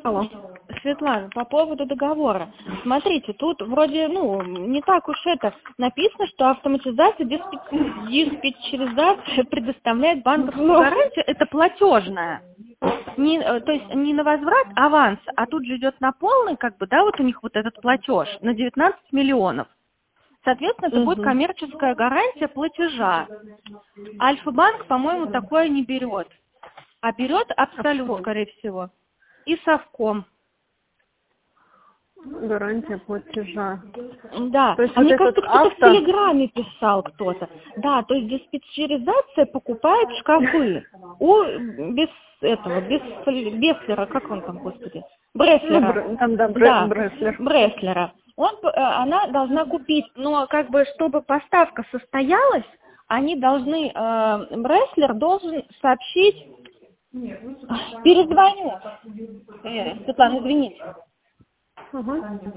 Алло. Светлана, по поводу договора. Смотрите, тут вроде, не так уж это написано, что автоматизация, диспетчеризация предоставляет банковскую гарантию. Это платежная. То есть не на возврат аванс, а тут же идет на полный, вот у них вот этот платеж на 19 миллионов. Соответственно, это будет коммерческая гарантия платежа. Альфа-банк, по-моему, такое не берет. А берет Абсолют, скорее всего. И Совком. Гарантия платежа. Да, То есть мне вот кажется, этот кто-то в Телеграме писал кто-то. Да, то есть диспетчеризация покупает шкафы у Беслера, как он там, господи? Бреслера. Бреслер. Бреслера. Она должна купить, но чтобы поставка состоялась, они должны, Бреслер должен сообщить, перезвоню. Светлана, извините.